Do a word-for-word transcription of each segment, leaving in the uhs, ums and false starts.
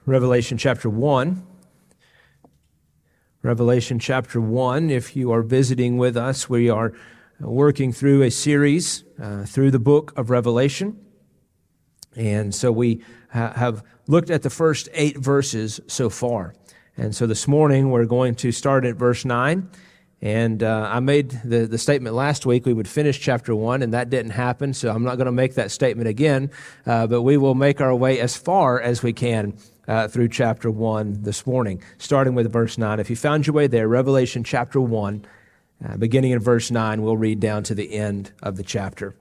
Revelation chapter one. Revelation chapter one, if you are visiting with us, we are working through a series uh, through the book of Revelation. And so we ha- have looked at the first eight verses so far. And so this morning we're going to start at verse nine. And uh, I made the, the statement last week we would finish chapter one, and that didn't happen, so I'm not going to make that statement again, uh, but we will make our way as far as we can uh, through chapter one this morning, starting with verse nine. If you found your way there, Revelation chapter one, uh, beginning in verse nine, we'll read down to the end of the chapter.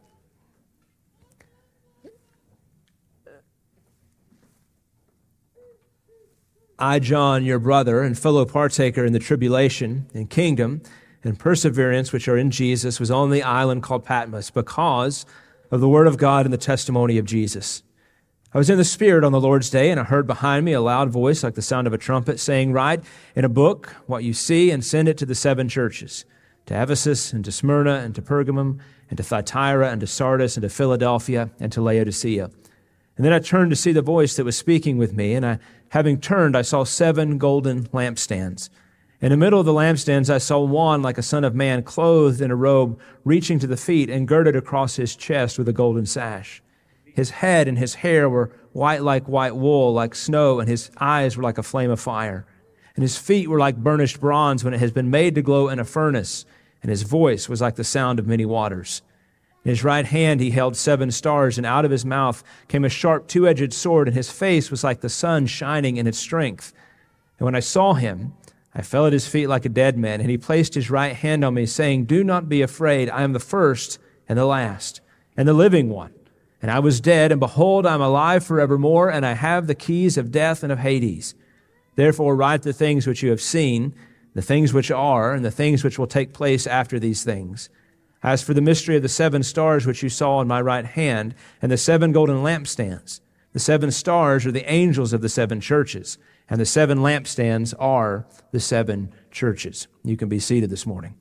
I, John, your brother and fellow partaker in the tribulation and kingdom and perseverance which are in Jesus, was on the island called Patmos because of the word of God and the testimony of Jesus. I was in the Spirit on the Lord's day, and I heard behind me a loud voice like the sound of a trumpet saying, "Write in a book what you see and send it to the seven churches, to Ephesus and to Smyrna and to Pergamum and to Thyatira and to Sardis and to Philadelphia and to Laodicea." And then I turned to see the voice that was speaking with me, and I, having turned, I saw seven golden lampstands. In the middle of the lampstands, I saw one like a son of man, clothed in a robe, reaching to the feet and girded across his chest with a golden sash. His head and his hair were white like white wool, like snow, and his eyes were like a flame of fire. And his feet were like burnished bronze when it has been made to glow in a furnace, and his voice was like the sound of many waters. In his right hand he held seven stars, and out of his mouth came a sharp two-edged sword, and his face was like the sun shining in its strength. And when I saw him, I fell at his feet like a dead man, and he placed his right hand on me, saying, "Do not be afraid. I am the first and the last, and the living one. And I was dead, and behold, I am alive forevermore, and I have the keys of death and of Hades. Therefore write the things which you have seen, the things which are, and the things which will take place after these things. As for the mystery of the seven stars which you saw in my right hand, and the seven golden lampstands, the seven stars are the angels of the seven churches, and the seven lampstands are the seven churches." You can be seated this morning.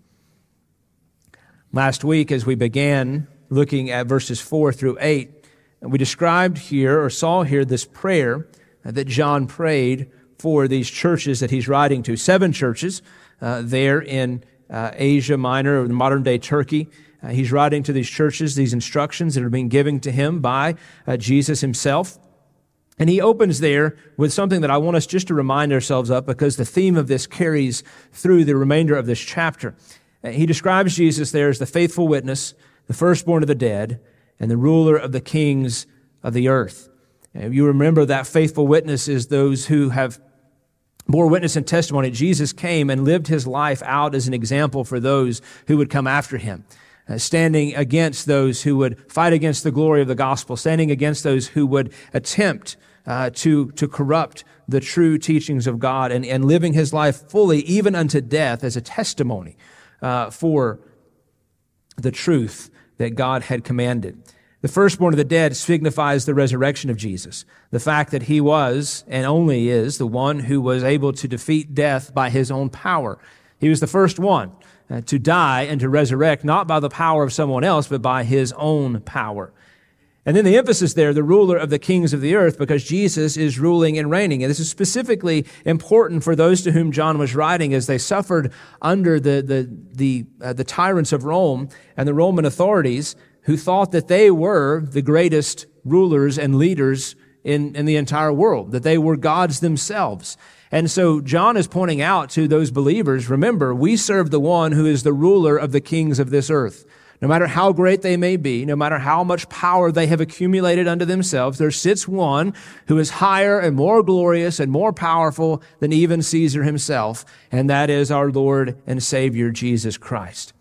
Last week, as we began looking at verses four through eight, we described here, or saw here, this prayer that John prayed for these churches that he's writing to. Seven churches uh, there in Uh, Asia Minor, or modern-day Turkey. Uh, he's writing to these churches, these instructions that are being given to him by uh, Jesus himself. And he opens there with something that I want us just to remind ourselves of, because the theme of this carries through the remainder of this chapter. Uh, he describes Jesus there as the faithful witness, the firstborn of the dead, and the ruler of the kings of the earth. Uh, you remember that faithful witness is those who have bore witness and testimony. Jesus came and lived his life out as an example for those who would come after him, uh, standing against those who would fight against the glory of the gospel, standing against those who would attempt uh, to, to corrupt the true teachings of God, and, and living his life fully, even unto death, as a testimony uh, for the truth that God had commanded. The firstborn of the dead signifies the resurrection of Jesus, the fact that he was and only is the one who was able to defeat death by his own power. He was the first one uh, to die and to resurrect, not by the power of someone else, but by his own power. And then the emphasis there, the ruler of the kings of the earth, because Jesus is ruling and reigning. And this is specifically important for those to whom John was writing as they suffered under the, the, the, uh, the tyrants of Rome and the Roman authorities, who thought that they were the greatest rulers and leaders in, in the entire world, that they were gods themselves. And so John is pointing out to those believers, remember, we serve the one who is the ruler of the kings of this earth. No matter how great they may be, no matter how much power they have accumulated unto themselves, there sits one who is higher and more glorious and more powerful than even Caesar himself, and that is our Lord and Savior, Jesus Christ.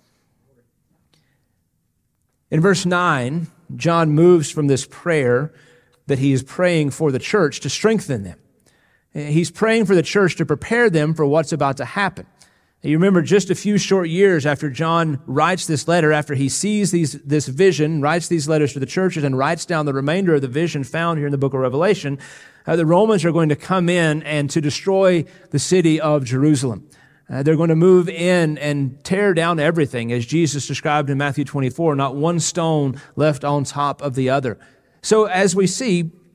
In verse nine, John moves from this prayer that he is praying for the church to strengthen them. He's praying for the church to prepare them for what's about to happen. You remember just a few short years after John writes this letter, after he sees these, this vision, writes these letters to the churches and writes down the remainder of the vision found here in the book of Revelation, uh, the Romans are going to come in and to destroy the city of Jerusalem. Uh, they're going to move in and tear down everything, as Jesus described in Matthew twenty-four, not one stone left on top of the other. So as we see,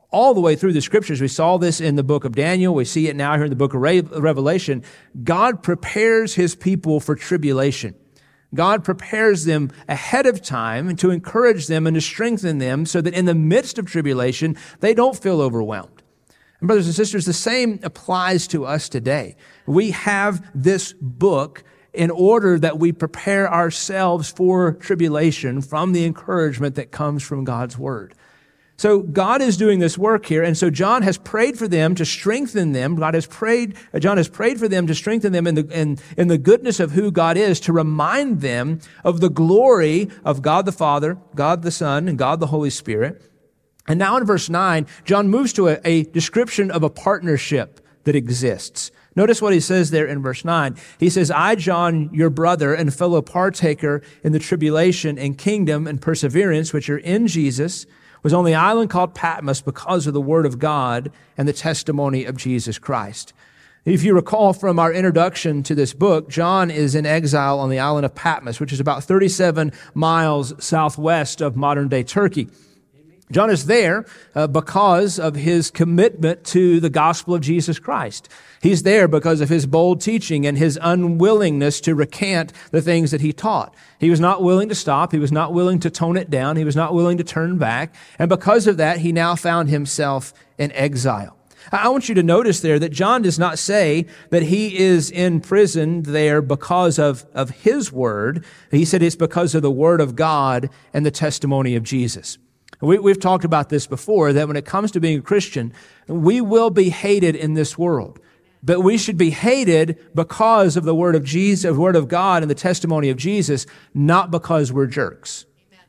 all the way through the Scriptures. We saw this in the book of Daniel. We see it now here in the book of Revelation. God prepares his people for tribulation. God prepares them ahead of time to encourage them and to strengthen them so that in the midst of tribulation, they don't feel overwhelmed. And brothers and sisters, the same applies to us today. We have this book in order that we prepare ourselves for tribulation from the encouragement that comes from God's Word. So God is doing this work here, and so John has prayed for them to strengthen them. God has prayed, John has prayed for them to strengthen them in the, in, in the goodness of who God is, to remind them of the glory of God the Father, God the Son, and God the Holy Spirit. And now in verse nine, John moves to a, a description of a partnership that exists. Notice what he says there in verse nine. He says, I, John, your brother and fellow partaker in the tribulation and kingdom and perseverance which are in Jesus, was on the island called Patmos because of the word of God and the testimony of Jesus Christ. If you recall from our introduction to this book, John is in exile on the island of Patmos, which is about thirty-seven miles southwest of modern-day Turkey. John is there uh, because of his commitment to the gospel of Jesus Christ. He's there because of his bold teaching and his unwillingness to recant the things that he taught. He was not willing to stop. He was not willing to tone it down. He was not willing to turn back. And because of that, he now found himself in exile. I want you to notice there that John does not say that he is in prison there because of, of his word. He said it's because of the word of God and the testimony of Jesus. We, we've talked about this before, that when it comes to being a Christian, we will be hated in this world. But we should be hated because of the word of Jesus, the word of God and the testimony of Jesus, not because we're jerks. Amen.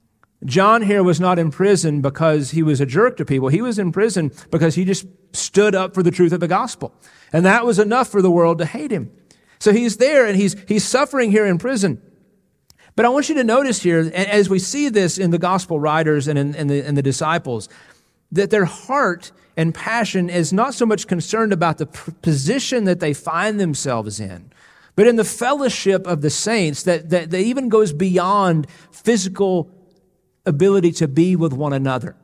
John here was not in prison because he was a jerk to people. He was in prison because he just stood up for the truth of the gospel. And that was enough for the world to hate him. So he's there and he's, he's suffering here in prison. But I want you to notice here, as we see this in the gospel writers and in, in, the, in the disciples, that their heart and passion is not so much concerned about the position that they find themselves in, but in the fellowship of the saints that, that, that even goes beyond physical ability to be with one another.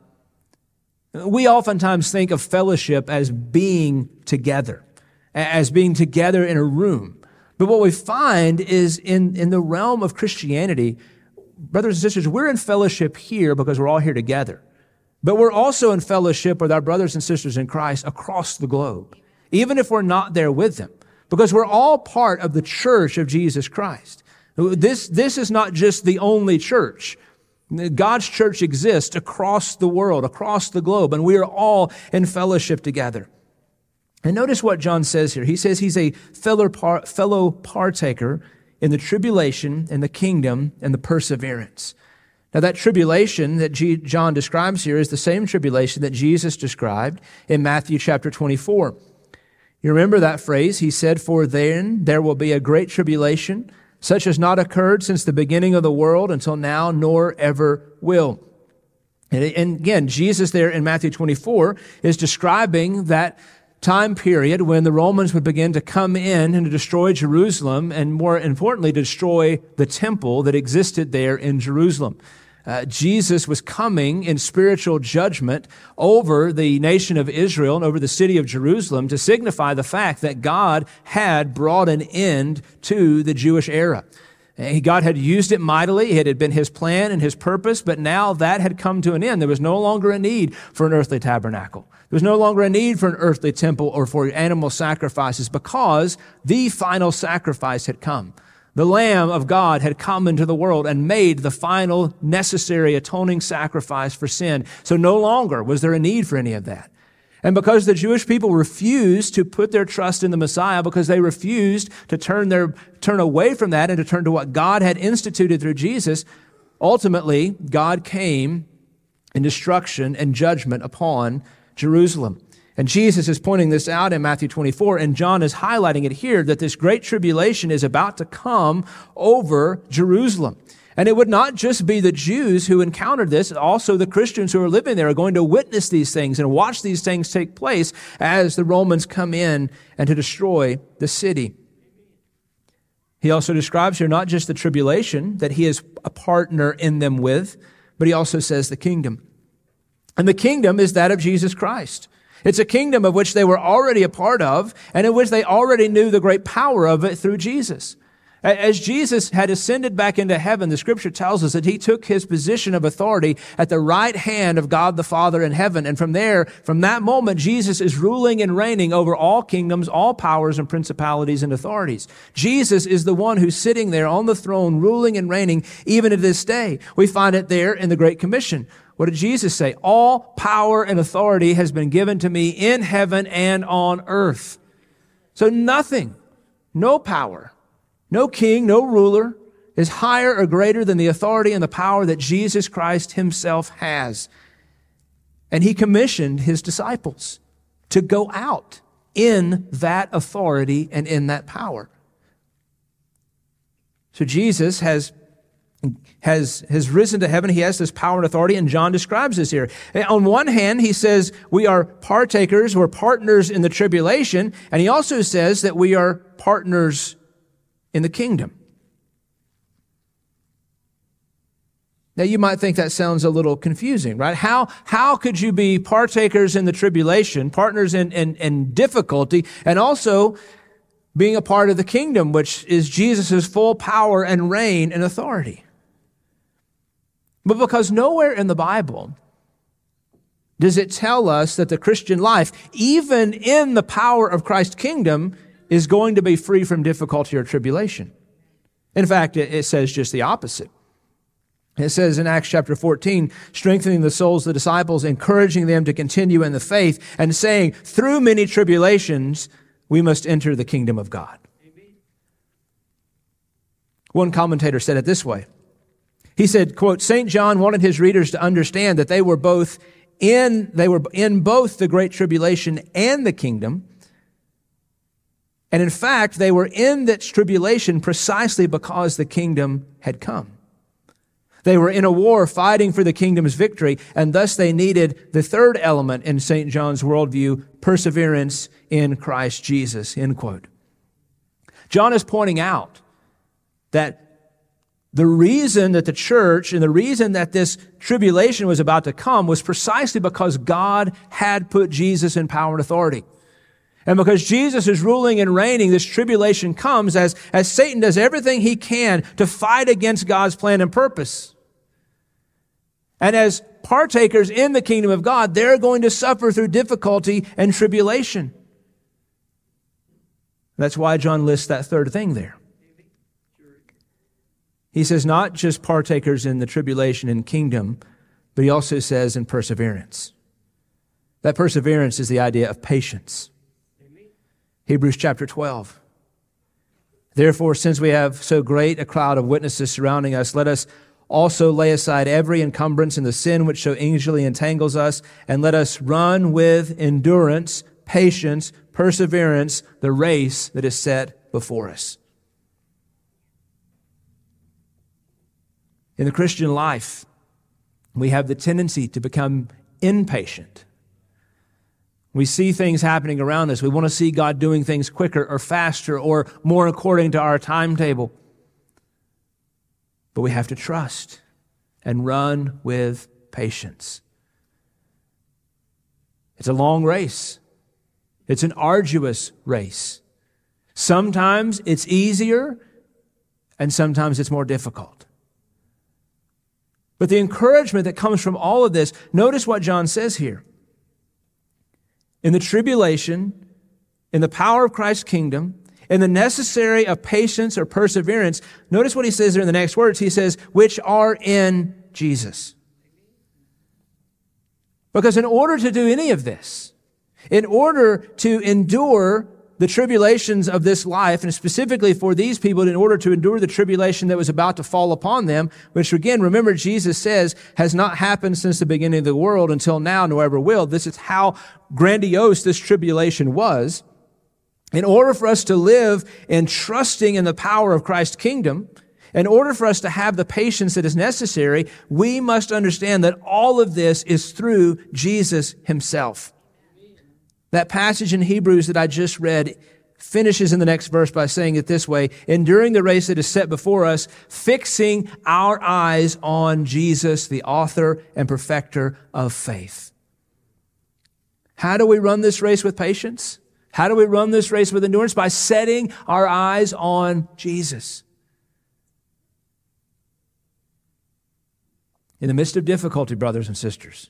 We oftentimes think of fellowship as being together, as being together in a room. But what we find is in, in the realm of Christianity, brothers and sisters, we're in fellowship here because we're all here together. But we're also in fellowship with our brothers and sisters in Christ across the globe, even if we're not there with them, because we're all part of the church of Jesus Christ. This, this is not just the only church. God's church exists across the world, across the globe, and we are all in fellowship together. And notice what John says here. He says he's a fellow, par, fellow partaker in the tribulation and the kingdom and the perseverance. Now that tribulation that G, John describes here is the same tribulation that Jesus described in Matthew chapter twenty-four. You remember that phrase? He said, for then there will be a great tribulation, such as not occurred since the beginning of the world until now, nor ever will. And again, Jesus there in Matthew twenty-four is describing that time period when the Romans would begin to come in and to destroy Jerusalem, and more importantly, to destroy the temple that existed there in Jerusalem. Uh, Jesus was coming in spiritual judgment over the nation of Israel and over the city of Jerusalem to signify the fact that God had brought an end to the Jewish era. God had used it mightily. It had been his plan and his purpose, but now that had come to an end. There was no longer a need for an earthly tabernacle. There was no longer a need for an earthly temple or for animal sacrifices because the final sacrifice had come. The Lamb of God had come into the world and made the final necessary atoning sacrifice for sin. So no longer was there a need for any of that. And because the Jewish people refused to put their trust in the Messiah, because they refused to turn their turn away from that and to turn to what God had instituted through Jesus, ultimately God came in destruction and judgment upon Jerusalem. And Jesus is pointing this out in Matthew twenty-four, and John is highlighting it here, that this great tribulation is about to come over Jerusalem. And it would not just be the Jews who encountered this, also the Christians who are living there are going to witness these things and watch these things take place as the Romans come in and to destroy the city. He also describes here not just the tribulation that he is a partner in them with, but he also says the kingdom. And the kingdom is that of Jesus Christ. It's a kingdom of which they were already a part of and in which they already knew the great power of it through Jesus. As Jesus had ascended back into heaven, the scripture tells us that he took his position of authority at the right hand of God the Father in heaven. And from there, from that moment, Jesus is ruling and reigning over all kingdoms, all powers and principalities and authorities. Jesus is the one who's sitting there on the throne, ruling and reigning even to this day. We find it there in the Great Commission. What did Jesus say? All power and authority has been given to me in heaven and on earth. So nothing, no power, no king, no ruler is higher or greater than the authority and the power that Jesus Christ himself has. And he commissioned his disciples to go out in that authority and in that power. So Jesus has has has risen to heaven. He has this power and authority, and John describes this here. On one hand, he says we are partakers, we're partners in the tribulation, and he also says that we are partners in the kingdom. Now, you might think that sounds a little confusing, right? How, how could you be partakers in the tribulation, partners in, in, in difficulty, and also being a part of the kingdom, which is Jesus' full power and reign and authority? But because nowhere in the Bible does it tell us that the Christian life, even in the power of Christ's kingdom, is going to be free from difficulty or tribulation. In fact, it says just the opposite. It says in Acts chapter fourteen, strengthening the souls of the disciples, encouraging them to continue in the faith, and saying, through many tribulations, we must enter the kingdom of God. Amen. One commentator said it this way. He said, quote, Saint John wanted his readers to understand that they were both in, they were in both the great tribulation and the kingdom. And in fact, they were in that tribulation precisely because the kingdom had come. They were in a war fighting for the kingdom's victory, and thus they needed the third element in Saint John's worldview, perseverance in Christ Jesus, end quote. John is pointing out that the reason that the church and the reason that this tribulation was about to come was precisely because God had put Jesus in power and authority. And because Jesus is ruling and reigning, this tribulation comes as, as Satan does everything he can to fight against God's plan and purpose. And as partakers in the kingdom of God, they're going to suffer through difficulty and tribulation. That's why John lists that third thing there. He says not just partakers in the tribulation and kingdom, but he also says in perseverance. That perseverance is the idea of patience. Hebrews chapter twelve. Therefore, since we have so great a cloud of witnesses surrounding us, let us also lay aside every encumbrance and the sin which so easily entangles us, and let us run with endurance, patience, perseverance, the race that is set before us. In the Christian life, we have the tendency to become impatient. We see things happening around us. We want to see God doing things quicker or faster or more according to our timetable. But we have to trust and run with patience. It's a long race. It's an arduous race. Sometimes it's easier and sometimes it's more difficult. But the encouragement that comes from all of this, notice what John says here. In the tribulation, in the power of Christ's kingdom, in the necessary of patience or perseverance, notice what he says there in the next words. He says, which are in Jesus. Because in order to do any of this, in order to endure the tribulations of this life, and specifically for these people, in order to endure the tribulation that was about to fall upon them, which again, remember, Jesus says, has not happened since the beginning of the world until now, nor ever will. This is how grandiose this tribulation was. In order for us to live in trusting in the power of Christ's kingdom, in order for us to have the patience that is necessary, we must understand that all of this is through Jesus himself. That passage in Hebrews that I just read finishes in the next verse by saying it this way: enduring the race that is set before us, fixing our eyes on Jesus, the author and perfecter of faith. How do we run this race with patience? How do we run this race with endurance? By setting our eyes on Jesus. In the midst of difficulty, brothers and sisters,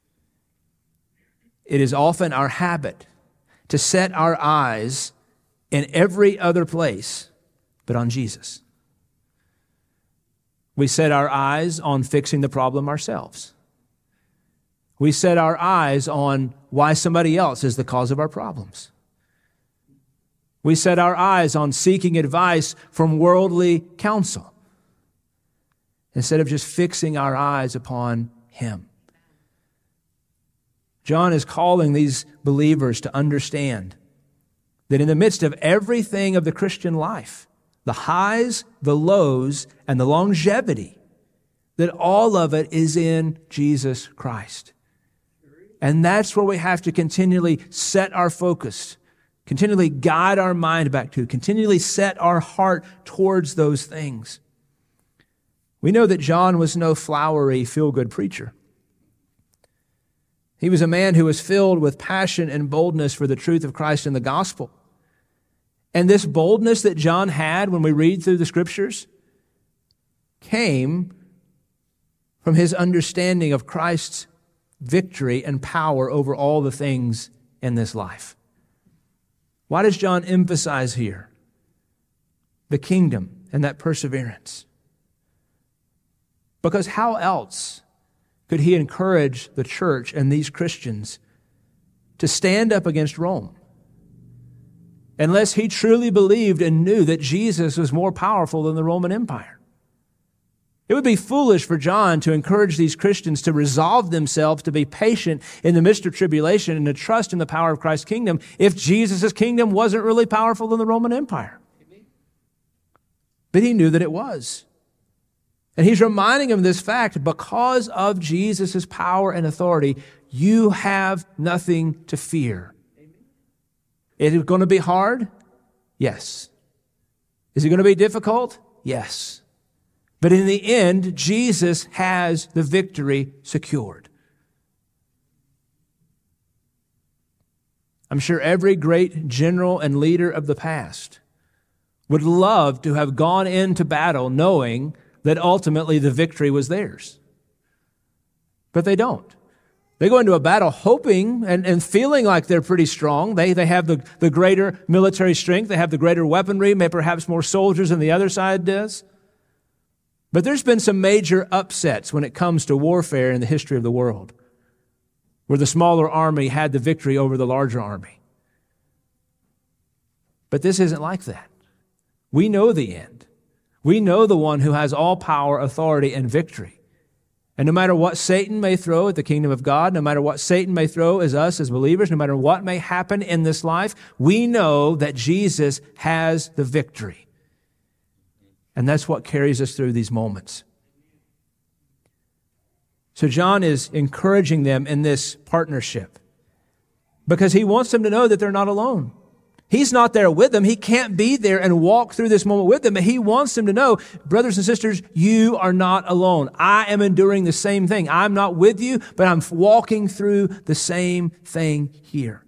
it is often our habit to set our eyes in every other place but on Jesus. We set our eyes on fixing the problem ourselves. We set our eyes on why somebody else is the cause of our problems. We set our eyes on seeking advice from worldly counsel instead of just fixing our eyes upon Him. John is calling these believers to understand that in the midst of everything of the Christian life, the highs, the lows, and the longevity, that all of it is in Jesus Christ. And that's where we have to continually set our focus, continually guide our mind back to, continually set our heart towards those things. We know that John was no flowery, feel-good preacher. He was a man who was filled with passion and boldness for the truth of Christ and the gospel. And this boldness that John had when we read through the Scriptures came from his understanding of Christ's victory and power over all the things in this life. Why does John emphasize here the kingdom and that perseverance? Because how else could he encourage the church and these Christians to stand up against Rome unless he truly believed and knew that Jesus was more powerful than the Roman Empire? It would be foolish for John to encourage these Christians to resolve themselves to be patient in the midst of tribulation and to trust in the power of Christ's kingdom if Jesus' kingdom wasn't really powerful than the Roman Empire. But he knew that it was. And he's reminding them of this fact: because of Jesus' power and authority, you have nothing to fear. Is it going to be hard? Yes. Is it going to be difficult? Yes. But in the end, Jesus has the victory secured. I'm sure every great general and leader of the past would love to have gone into battle knowing that ultimately the victory was theirs. But they don't. They go into a battle hoping and, and feeling like they're pretty strong. They, they have the, the greater military strength. They have the greater weaponry, maybe perhaps more soldiers than the other side does. But there's been some major upsets when it comes to warfare in the history of the world, where the smaller army had the victory over the larger army. But this isn't like that. We know the end. We know the one who has all power, authority, and victory. And no matter what Satan may throw at the kingdom of God, no matter what Satan may throw as us as believers, no matter what may happen in this life, we know that Jesus has the victory. And that's what carries us through these moments. So John is encouraging them in this partnership because he wants them to know that they're not alone. He's not there with them. He can't be there and walk through this moment with them. But he wants them to know, brothers and sisters, you are not alone. I am enduring the same thing. I'm not with you, but I'm walking through the same thing here.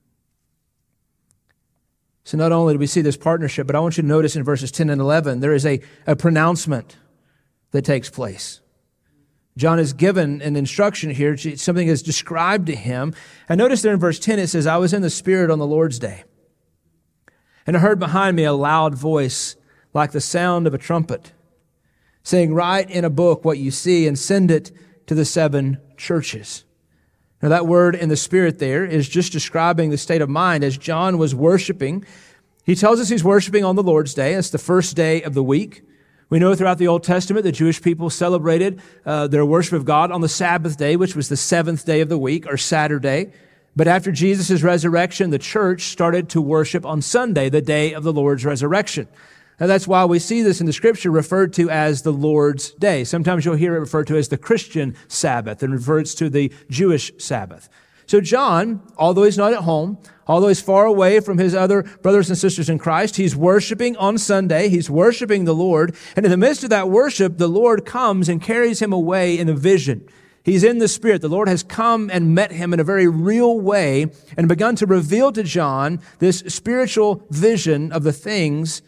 So not only do we see this partnership, but I want you to notice in verses ten and eleven, there is a, a pronouncement that takes place. John is given an instruction here. Something is described to him. And notice there in verse ten, it says, I was in the Spirit on the Lord's day, and I heard behind me a loud voice like the sound of a trumpet, saying, write in a book what you see and send it to the seven churches. Now that word in the Spirit there is just describing the state of mind as John was worshiping. He tells us he's worshiping on the Lord's Day. It's the first day of the week. We know throughout the Old Testament the Jewish people celebrated uh, their worship of God on the Sabbath day, which was the seventh day of the week, or Saturday. But after Jesus' resurrection, the church started to worship on Sunday, the day of the Lord's resurrection. And that's why we see this in the Scripture referred to as the Lord's Day. Sometimes you'll hear it referred to as the Christian Sabbath and refers to the Jewish Sabbath. So John, although he's not at home, although he's far away from his other brothers and sisters in Christ, he's worshiping on Sunday. He's worshiping the Lord. And in the midst of that worship, the Lord comes and carries him away in a vision. He's in the Spirit. The Lord has come and met him in a very real way and begun to reveal to John this spiritual vision of the things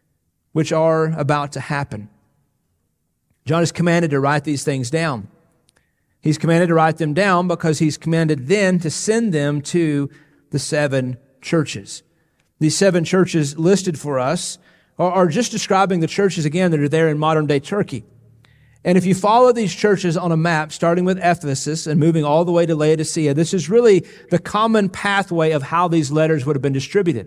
which are about to happen. John is commanded to write these things down. He's commanded to write them down because he's commanded then to send them to the seven churches. These seven churches listed for us are, are just describing the churches, again, that are there in modern-day Turkey. And if you follow these churches on a map, starting with Ephesus and moving all the way to Laodicea, this is really the common pathway of how these letters would have been distributed.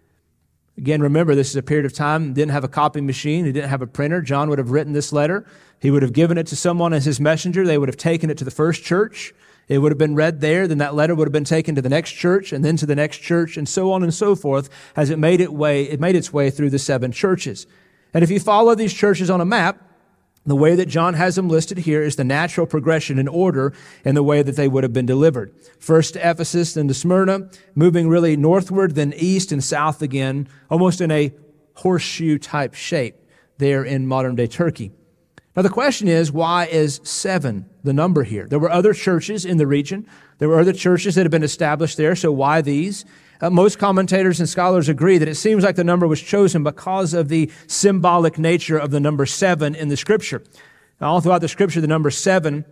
Again, remember, this is a period of time, he didn't have a copy machine, he didn't have a printer. John would have written this letter. He would have given it to someone as his messenger. They would have taken it to the first church. It would have been read there. Then that letter would have been taken to the next church and then to the next church and so on and so forth as it made it way, it made its way through the seven churches. And if you follow these churches on a map, the way that John has them listed here is the natural progression in order in the way that they would have been delivered. First to Ephesus, then to Smyrna, moving really northward, then east and south again, almost in a horseshoe type shape there in modern day Turkey. Now the question is, why is seven the number here? There were other churches in the region. There were other churches that had been established there, so why these? Uh, most commentators and scholars agree that it seems like the number was chosen because of the symbolic nature of the number seven in the Scripture. Now, all throughout the Scripture, the number seven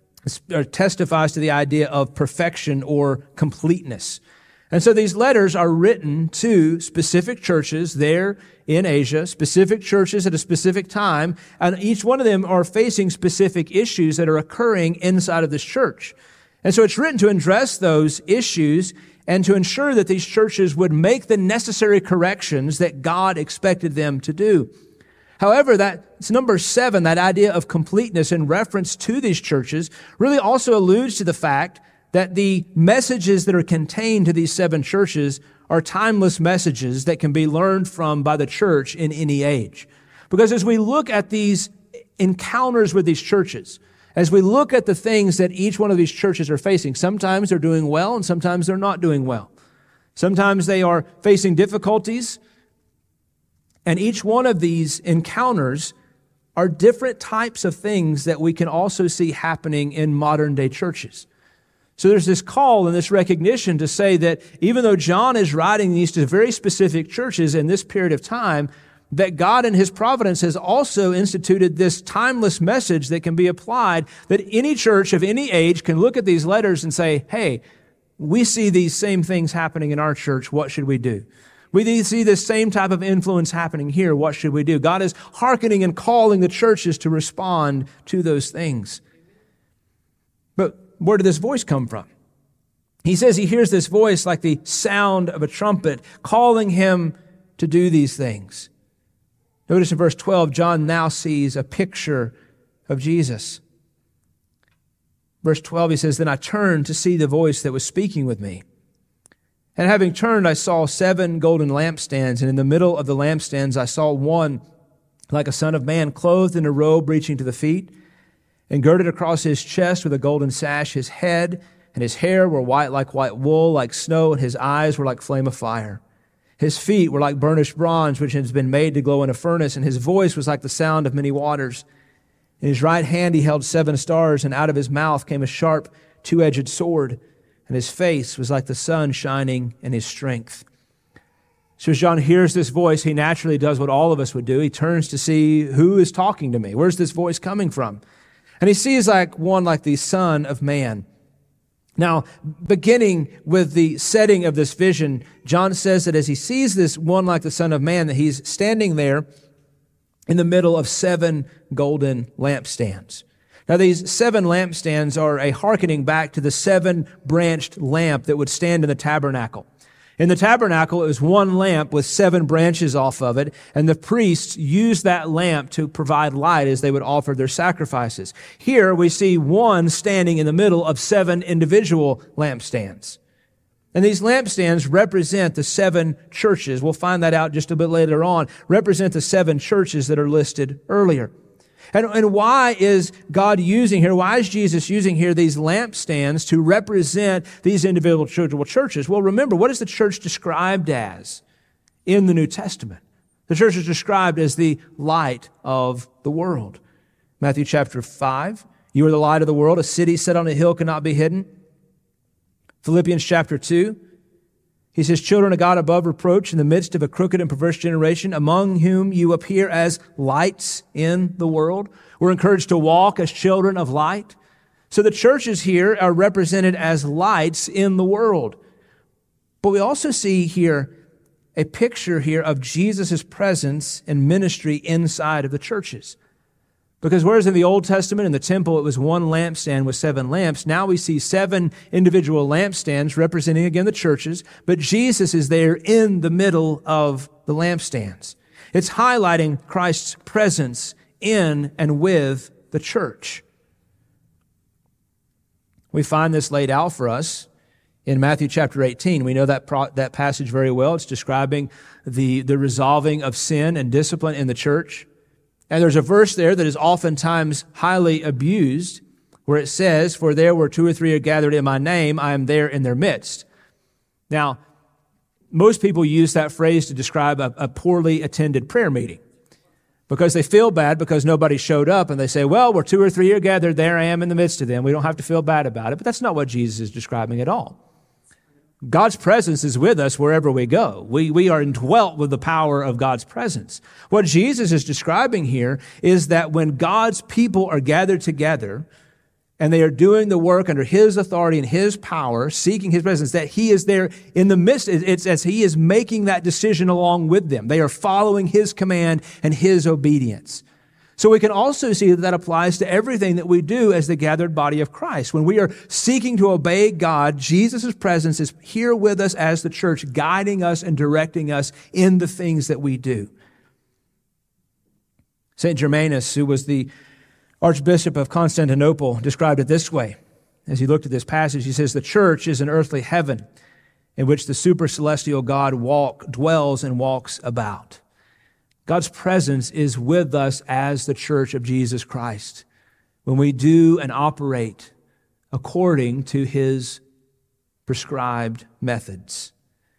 testifies to the idea of perfection or completeness. And so these letters are written to specific churches there in Asia, specific churches at a specific time, and each one of them are facing specific issues that are occurring inside of this church. And so it's written to address those issues and to ensure that these churches would make the necessary corrections that God expected them to do. However, that it's number seven, that idea of completeness in reference to these churches, really also alludes to the fact that the messages that are contained to these seven churches are timeless messages that can be learned from by the church in any age. Because as we look at these encounters with these churches, as we look at the things that each one of these churches are facing, sometimes they're doing well and sometimes they're not doing well. Sometimes they are facing difficulties. And each one of these encounters are different types of things that we can also see happening in modern day churches. So there's this call and this recognition to say that even though John is writing these to very specific churches in this period of time, that God in His providence has also instituted this timeless message that can be applied, that any church of any age can look at these letters and say, hey, we see these same things happening in our church. What should we do? We see this same type of influence happening here. What should we do? God is hearkening and calling the churches to respond to those things. But where did this voice come from? He says he hears this voice like the sound of a trumpet calling him to do these things. Notice in verse twelve, John now sees a picture of Jesus. Verse twelve, he says, then I turned to see the voice that was speaking with me. And having turned, I saw seven golden lampstands, and in the middle of the lampstands I saw one like a son of man, clothed in a robe reaching to the feet, and girded across his chest with a golden sash. His head and his hair were white like white wool, like snow, and his eyes were like flame of fire. His feet were like burnished bronze, which has been made to glow in a furnace, and his voice was like the sound of many waters. In his right hand he held seven stars, and out of his mouth came a sharp, two-edged sword, and his face was like the sun shining in his strength. So as John hears this voice, he naturally does what all of us would do. He turns to see who is talking to me. Where's this voice coming from? And he sees like one like the Son of Man. Now, beginning with the setting of this vision, John says that as he sees this one like the Son of Man, that he's standing there in the middle of seven golden lampstands. Now, these seven lampstands are a hearkening back to the seven-branched lamp that would stand in the tabernacle. In the tabernacle, it was one lamp with seven branches off of it, and the priests used that lamp to provide light as they would offer their sacrifices. Here, we see one standing in the middle of seven individual lampstands. And these lampstands represent the seven churches. We'll find that out just a bit later on. Represent the seven churches that are listed earlier. And, and why is God using here, why is Jesus using here these lampstands to represent these individual churches? Well, remember, what is the church described as in the New Testament? The church is described as the light of the world. Matthew chapter five, you are the light of the world. A city set on a hill cannot be hidden. Philippians chapter two, he says, children of God above reproach in the midst of a crooked and perverse generation, among whom you appear as lights in the world. We're encouraged to walk as children of light. So the churches here are represented as lights in the world. But we also see here a picture here of Jesus' presence and ministry inside of the churches. Because whereas in the Old Testament, in the temple, it was one lampstand with seven lamps, now we see seven individual lampstands representing, again, the churches, but Jesus is there in the middle of the lampstands. It's highlighting Christ's presence in and with the church. We find this laid out for us in Matthew chapter eighteen. We know that pro- that passage very well. It's describing the, the resolving of sin and discipline in the church. And there's a verse there that is oftentimes highly abused where it says, for there where two or three are gathered in my name, I am there in their midst. Now, most people use that phrase to describe a, a poorly attended prayer meeting because they feel bad because nobody showed up and they say, well, where two or three are gathered, there I am in the midst of them. We don't have to feel bad about it. But that's not what Jesus is describing at all. God's presence is with us wherever we go. We, we are indwelt with the power of God's presence. What Jesus is describing here is that when God's people are gathered together and they are doing the work under His authority and His power, seeking His presence, that He is there in the midst. It's as He is making that decision along with them. They are following His command and His obedience. So we can also see that that applies to everything that we do as the gathered body of Christ. When we are seeking to obey God, Jesus' presence is here with us as the church, guiding us and directing us in the things that we do. Saint Germanus, who was the Archbishop of Constantinople, described it this way. As he looked at this passage, he says, the church is an earthly heaven in which the super celestial God walk, dwells and walks about. God's presence is with us as the church of Jesus Christ when we do and operate according to His prescribed methods.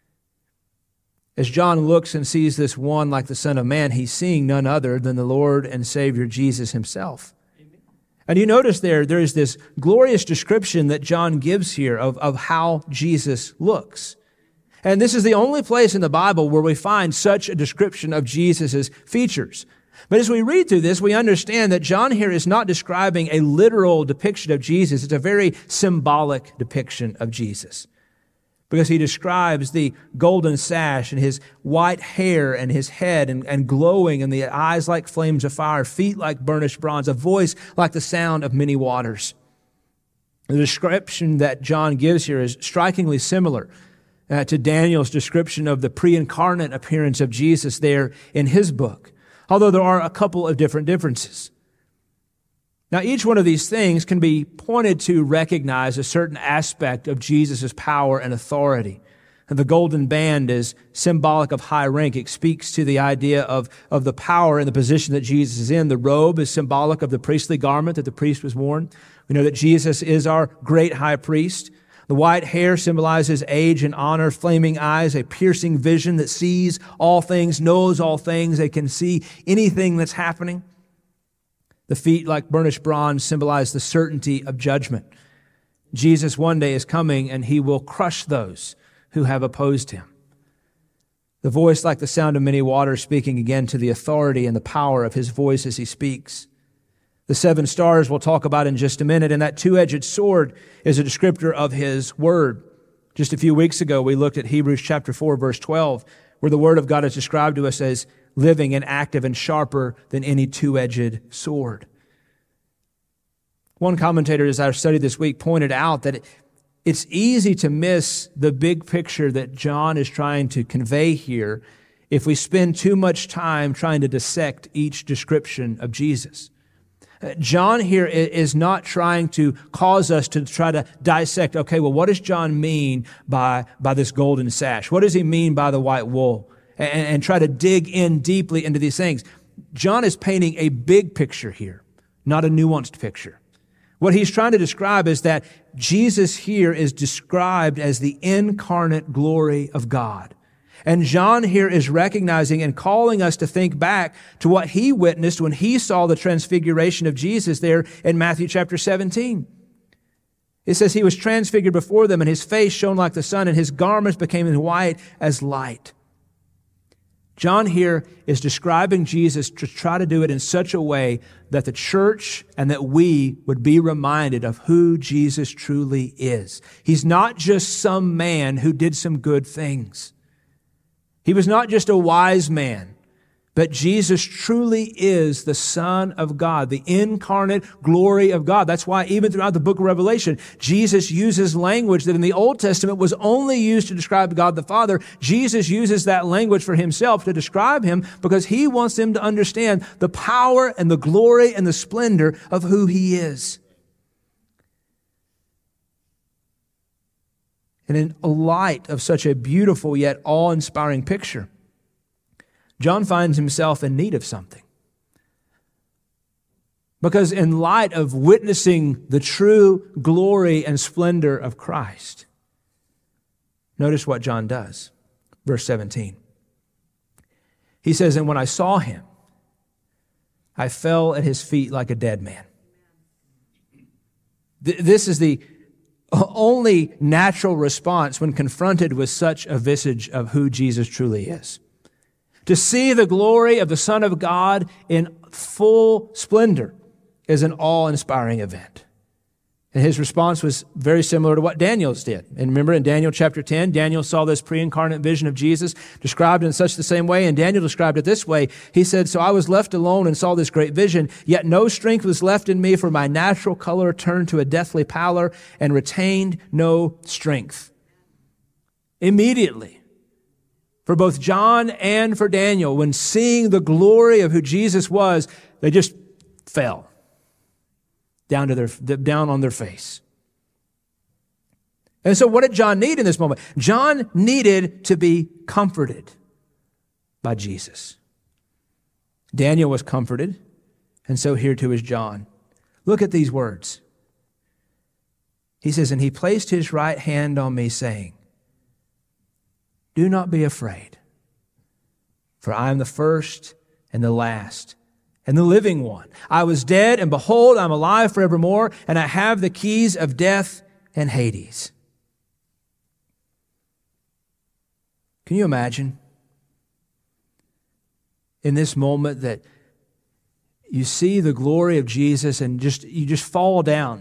As John looks and sees this one like the Son of Man, he's seeing none other than the Lord and Savior Jesus Himself. Amen. And you notice there, there is this glorious description that John gives here of, of how Jesus looks. And this is the only place in the Bible where we find such a description of Jesus' features. But as we read through this, we understand that John here is not describing a literal depiction of Jesus. It's a very symbolic depiction of Jesus. Because he describes the golden sash and his white hair and his head and, and glowing and the eyes like flames of fire, feet like burnished bronze, a voice like the sound of many waters. The description that John gives here is strikingly similar Uh, to Daniel's description of the pre-incarnate appearance of Jesus there in his book, although there are a couple of different differences. Now, each one of these things can be pointed to recognize a certain aspect of Jesus' power and authority. And the golden band is symbolic of high rank. It speaks to the idea of, of the power and the position that Jesus is in. The robe is symbolic of the priestly garment that the priest was worn. We know that Jesus is our great high priest. The white hair symbolizes age and honor, flaming eyes, a piercing vision that sees all things, knows all things. They can see anything that's happening. The feet, like burnished bronze, symbolize the certainty of judgment. Jesus one day is coming and He will crush those who have opposed Him. The voice, like the sound of many waters, speaking again to the authority and the power of His voice as He speaks. The seven stars we'll talk about in just a minute, and that two-edged sword is a descriptor of His word. Just a few weeks ago, we looked at Hebrews chapter four, verse twelve, where the word of God is described to us as living and active and sharper than any two-edged sword. One commentator, as I studied this week, pointed out that it's easy to miss the big picture that John is trying to convey here if we spend too much time trying to dissect each description of Jesus. John here is not trying to cause us to try to dissect, okay, well, what does John mean by, by this golden sash? What does he mean by the white wool? And, and try to dig in deeply into these things. John is painting a big picture here, not a nuanced picture. What he's trying to describe is that Jesus here is described as the incarnate glory of God. And John here is recognizing and calling us to think back to what he witnessed when he saw the transfiguration of Jesus there in Matthew chapter seventeen. It says he was transfigured before them, and his face shone like the sun, and his garments became as white as light. John here is describing Jesus to try to do it in such a way that the church and that we would be reminded of who Jesus truly is. He's not just some man who did some good things. He was not just a wise man, but Jesus truly is the Son of God, the incarnate glory of God. That's why even throughout the book of Revelation, Jesus uses language that in the Old Testament was only used to describe God the Father. Jesus uses that language for himself to describe him because he wants them to understand the power and the glory and the splendor of who he is. And in light of such a beautiful yet awe-inspiring picture, John finds himself in need of something. Because in light of witnessing the true glory and splendor of Christ, notice what John does. Verse seventeen. He says, "And when I saw him, I fell at his feet like a dead man." Th- this is the only natural response when confronted with such a visage of who Jesus truly is. To see the glory of the Son of God in full splendor is an awe-inspiring event. And his response was very similar to what Daniel's did. And remember in Daniel chapter ten, Daniel saw this pre-incarnate vision of Jesus described in such the same way, and Daniel described it this way. He said, "So I was left alone and saw this great vision, yet no strength was left in me, for my natural color turned to a deathly pallor and retained no strength." Immediately, for both John and for Daniel, when seeing the glory of who Jesus was, they just fell down to their down on their face. And so what did John need in this moment? John needed to be comforted by Jesus. Daniel was comforted, and so here too is John. Look at these words. He says, "And he placed his right hand on me, saying, 'Do not be afraid, for I am the first and the last and the living one. I was dead, and behold, I'm alive forevermore, and I have the keys of death and Hades.'" Can you imagine in this moment that you see the glory of Jesus and just you just fall down?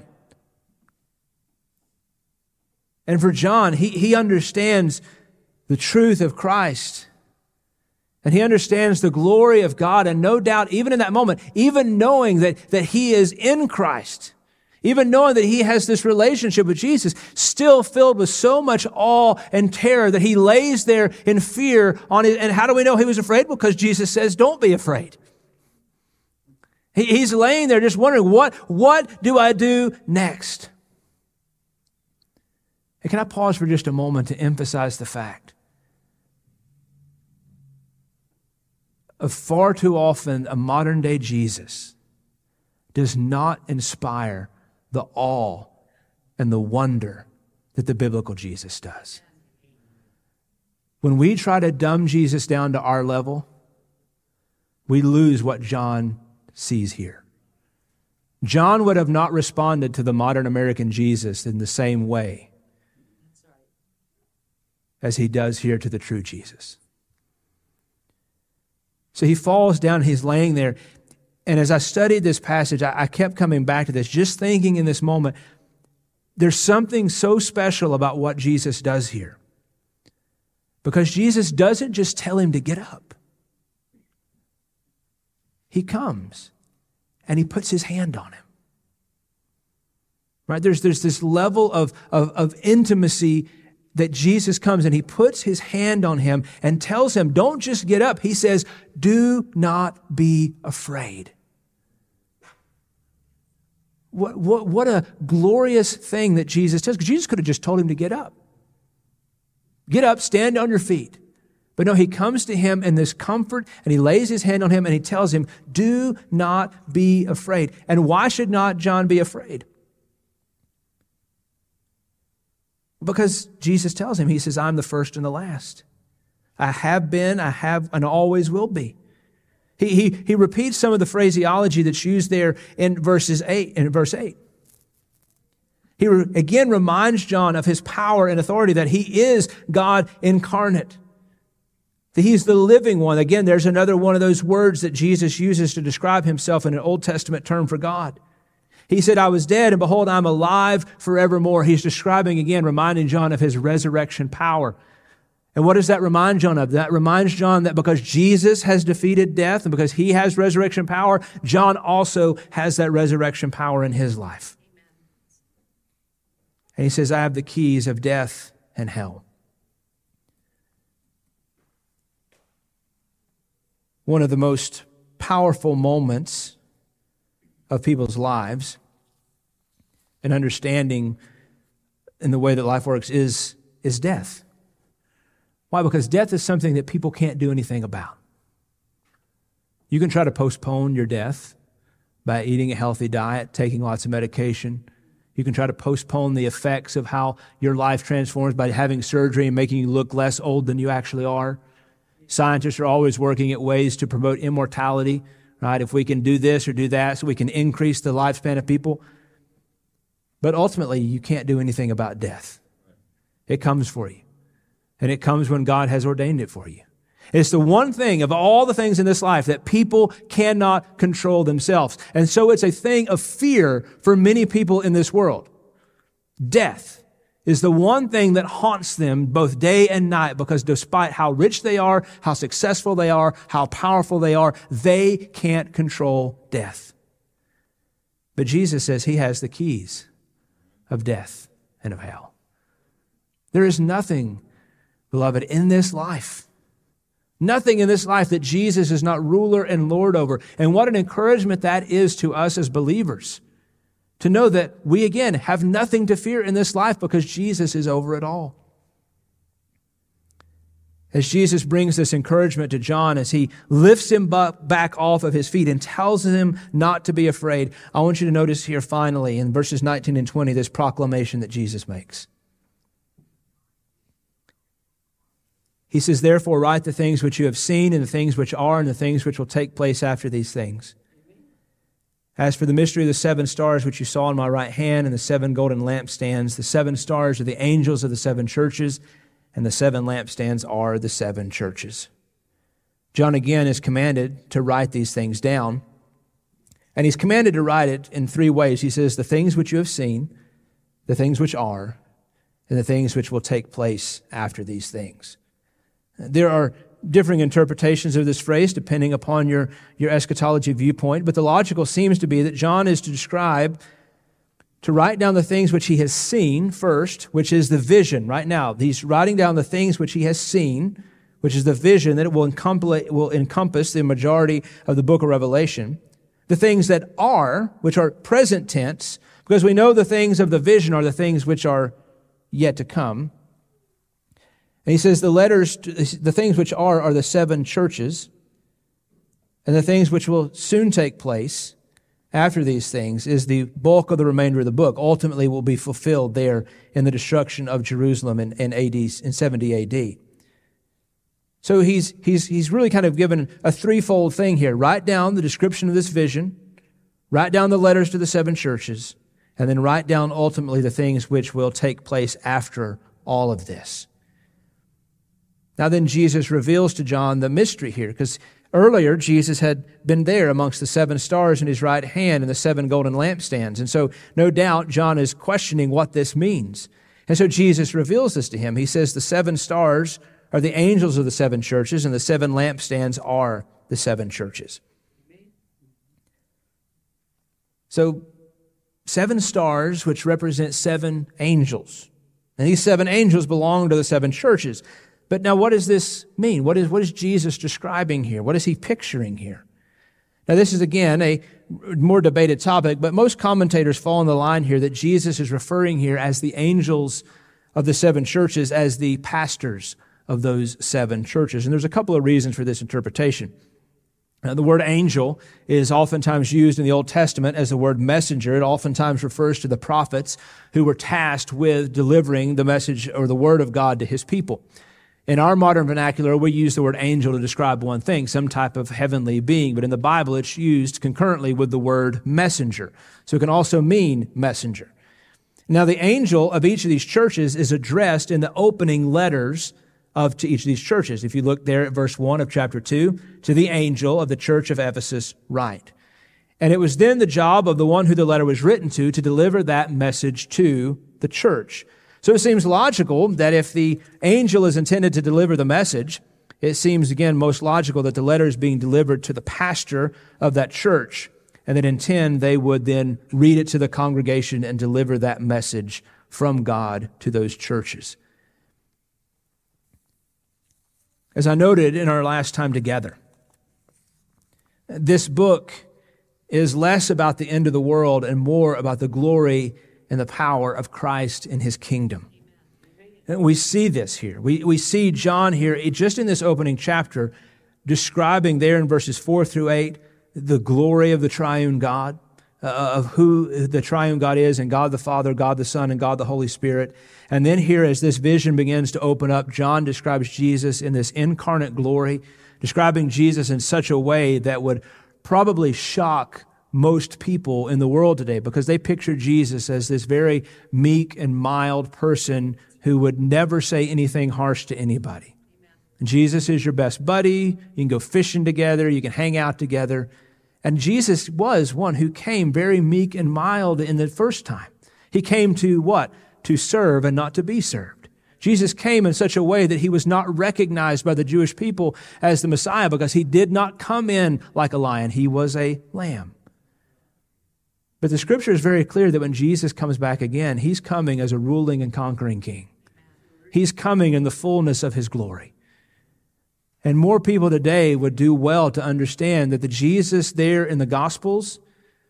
And for John, he, he understands the truth of Christ. And he understands the glory of God. And no doubt, even in that moment, even knowing that, that he is in Christ, even knowing that he has this relationship with Jesus, still filled with so much awe and terror that he lays there in fear on it. And how do we know he was afraid? Because Jesus says, "Don't be afraid." He, he's laying there just wondering, what, what do I do next? And can I pause for just a moment to emphasize the fact of far too often a modern day Jesus does not inspire the awe and the wonder that the biblical Jesus does. When we try to dumb Jesus down to our level, we lose what John sees here. John would have not responded to the modern American Jesus in the same way as he does here to the true Jesus. So he falls down, he's laying there. And as I studied this passage, I, I kept coming back to this, just thinking in this moment, there's something so special about what Jesus does here. Because Jesus doesn't just tell him to get up. He comes and he puts his hand on him. Right? There's, there's this level of, of, of intimacy that Jesus comes and he puts his hand on him and tells him, don't just get up. He says, "Do not be afraid." What, what, what a glorious thing that Jesus does. Because Jesus could have just told him to get up. Get up, stand on your feet. But no, he comes to him in this comfort, and he lays his hand on him, and he tells him, do not be afraid. And why should not John be afraid? Because Jesus tells him, he says, I'm the first and the last. I have been, I have, and always will be. He, he, he repeats some of the phraseology that's used there in verses eight, in verse eight. He re, again reminds John of his power and authority, that he is God incarnate. That he's the living one. Again, there's another one of those words that Jesus uses to describe himself in an Old Testament term for God. He said, I was dead, and behold, I'm alive forevermore. He's describing again, reminding John of his resurrection power. And what does that remind John of? That reminds John that because Jesus has defeated death and because he has resurrection power, John also has that resurrection power in his life. And he says, I have the keys of death and hell. One of the most powerful moments of people's lives and understanding in the way that life works is, is death. Why? Because death is something that people can't do anything about. You can try to postpone your death by eating a healthy diet, taking lots of medication. You can try to postpone the effects of how your life transforms by having surgery and making you look less old than you actually are. Scientists are always working at ways to promote immortality, right? If we can do this or do that, so we can increase the lifespan of people. But ultimately, you can't do anything about death. It comes for you. And it comes when God has ordained it for you. It's the one thing of all the things in this life that people cannot control themselves. And so it's a thing of fear for many people in this world. Death is the one thing that haunts them both day and night, because despite how rich they are, how successful they are, how powerful they are, they can't control death. But Jesus says he has the keys of death and of hell. There is nothing, beloved, in this life, nothing in this life that Jesus is not ruler and Lord over. And what an encouragement that is to us as believers, to know that we, again, have nothing to fear in this life because Jesus is over it all. As Jesus brings this encouragement to John, as he lifts him back off of his feet and tells him not to be afraid, I want you to notice here finally in verses nineteen and twenty this proclamation that Jesus makes. He says, therefore, write the things which you have seen and the things which are and the things which will take place after these things. As for the mystery of the seven stars which you saw in my right hand and the seven golden lampstands, the seven stars are the angels of the seven churches, and the seven lampstands are the seven churches. John again is commanded to write these things down, and he's commanded to write it in three ways. He says, the things which you have seen, the things which are, and the things which will take place after these things. There are differing interpretations of this phrase depending upon your, your eschatology viewpoint, but the logical seems to be that John is to describe, to write down the things which he has seen first, which is the vision. Right now, he's writing down the things which he has seen, which is the vision that it will encompass, will encompass the majority of the book of Revelation. The things that are, which are present tense, because we know the things of the vision are the things which are yet to come. And he says the letters, the things which are, are the seven churches, and the things which will soon take place after these things is the bulk of the remainder of the book. Ultimately will be fulfilled there in the destruction of Jerusalem in, in A D, in seventy A D. So he's, he's, he's really kind of given a threefold thing here. Write down the description of this vision, write down the letters to the seven churches, and then write down ultimately the things which will take place after all of this. Now then Jesus reveals to John the mystery here, because earlier Jesus had been there amongst the seven stars in his right hand and the seven golden lampstands. And so no doubt John is questioning what this means. And so Jesus reveals this to him. He says the seven stars are the angels of the seven churches and the seven lampstands are the seven churches. So seven stars, which represent seven angels. And these seven angels belong to the seven churches. But now what does this mean? What is, what is Jesus describing here? What is he picturing here? Now this is again a more debated topic, but most commentators fall in the line here that Jesus is referring here as the angels of the seven churches as the pastors of those seven churches. And there's a couple of reasons for this interpretation. Now, the word angel is oftentimes used in the Old Testament as the word messenger. It oftentimes refers to the prophets who were tasked with delivering the message or the word of God to his people. In our modern vernacular, we use the word angel to describe one thing, some type of heavenly being. But in the Bible, it's used concurrently with the word messenger. So it can also mean messenger. Now, the angel of each of these churches is addressed in the opening letters of to each of these churches. If you look there at verse one of chapter two, to the angel of the church of Ephesus write. And it was then the job of the one who the letter was written to to deliver that message to the church. So it seems logical that if the angel is intended to deliver the message, it seems again most logical that the letter is being delivered to the pastor of that church, and that in ten they would then read it to the congregation and deliver that message from God to those churches. As I noted in our last time together, this book is less about the end of the world and more about the glory and the power of Christ and his kingdom. And we see this here. We, we see John here, just in this opening chapter, describing there in verses four through eight, the glory of the triune God, uh, of who the triune God is, and God the Father, God the Son, and God the Holy Spirit. And then here, as this vision begins to open up, John describes Jesus in this incarnate glory, describing Jesus in such a way that would probably shock most people in the world today, because they picture Jesus as this very meek and mild person who would never say anything harsh to anybody. And Jesus is your best buddy. You can go fishing together. You can hang out together. And Jesus was one who came very meek and mild in the first time. He came to what? To serve and not to be served. Jesus came in such a way that he was not recognized by the Jewish people as the Messiah because he did not come in like a lion. He was a lamb. But the scripture is very clear that when Jesus comes back again, he's coming as a ruling and conquering king. He's coming in the fullness of his glory. And more people today would do well to understand that the Jesus there in the Gospels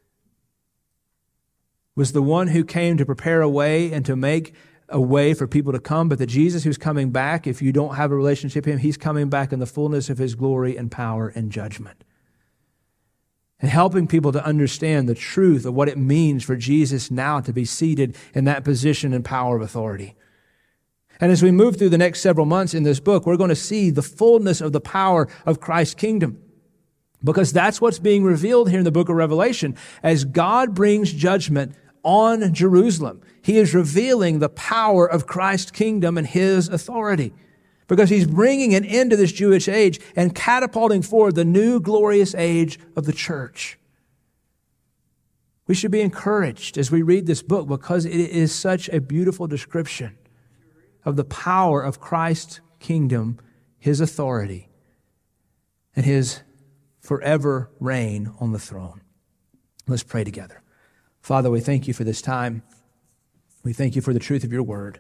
was the one who came to prepare a way and to make a way for people to come. But the Jesus who's coming back, if you don't have a relationship with him, he's coming back in the fullness of his glory and power and judgment. And helping people to understand the truth of what it means for Jesus now to be seated in that position and power of authority. And as we move through the next several months in this book, we're going to see the fullness of the power of Christ's kingdom. Because that's what's being revealed here in the book of Revelation. As God brings judgment on Jerusalem, he is revealing the power of Christ's kingdom and his authority. Because he's bringing an end to this Jewish age and catapulting forward the new glorious age of the church. We should be encouraged as we read this book because it is such a beautiful description of the power of Christ's kingdom, his authority, and his forever reign on the throne. Let's pray together. Father, we thank you for this time. We thank you for the truth of your word.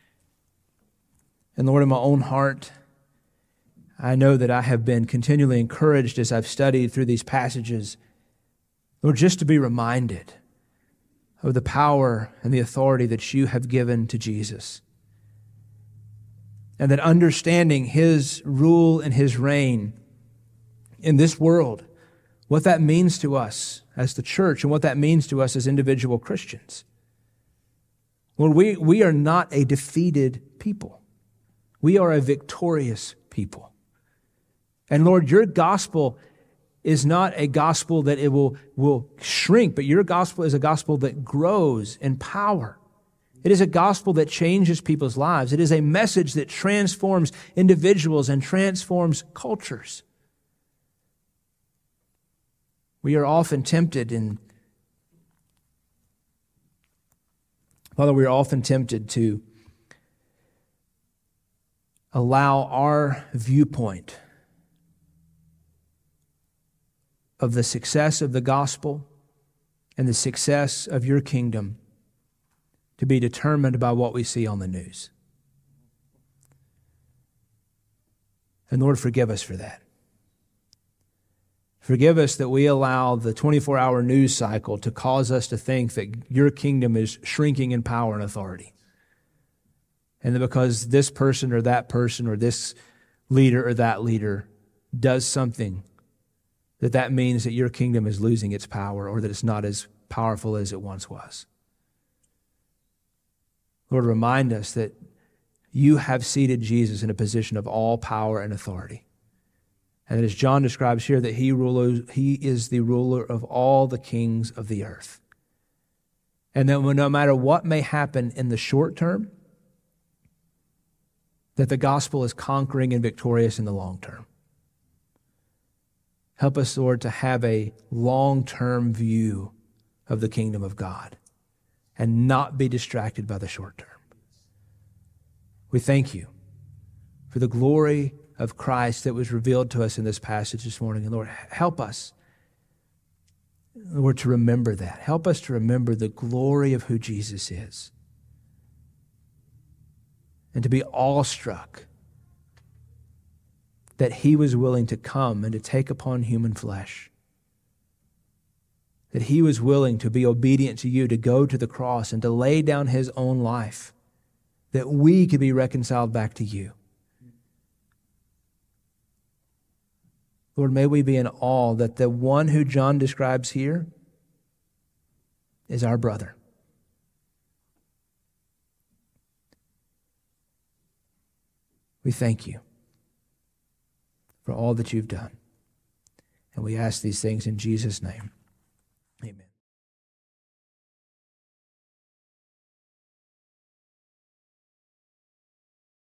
And Lord, in my own heart, I know that I have been continually encouraged as I've studied through these passages, Lord, just to be reminded of the power and the authority that you have given to Jesus. And that understanding his rule and his reign in this world, what that means to us as the church and what that means to us as individual Christians. Lord, we, we are not a defeated people. We are a victorious people. And Lord, your gospel is not a gospel that it will, will shrink, but your gospel is a gospel that grows in power. It is a gospel that changes people's lives. It is a message that transforms individuals and transforms cultures. We are often tempted in, Father, we are often tempted to allow our viewpoint of the success of the gospel and the success of your kingdom to be determined by what we see on the news. And Lord, forgive us for that. Forgive us that we allow the twenty-four hour news cycle to cause us to think that your kingdom is shrinking in power and authority. And that because this person or that person or this leader or that leader does something, that that means that your kingdom is losing its power or that it's not as powerful as it once was. Lord, remind us that you have seated Jesus in a position of all power and authority. And as John describes here, that he, ruler, he is the ruler of all the kings of the earth. And that no matter what may happen in the short term, that the gospel is conquering and victorious in the long term. Help us, Lord, to have a long-term view of the kingdom of God and not be distracted by the short term. We thank you for the glory of Christ that was revealed to us in this passage this morning. And Lord, help us, Lord, to remember that. Help us to remember the glory of who Jesus is and to be awestruck that he was willing to come and to take upon human flesh, that he was willing to be obedient to you, to go to the cross and to lay down his own life, that we could be reconciled back to you. Lord, may we be in awe that the one who John describes here is our brother. We thank you for all that you've done. And we ask these things in Jesus' name.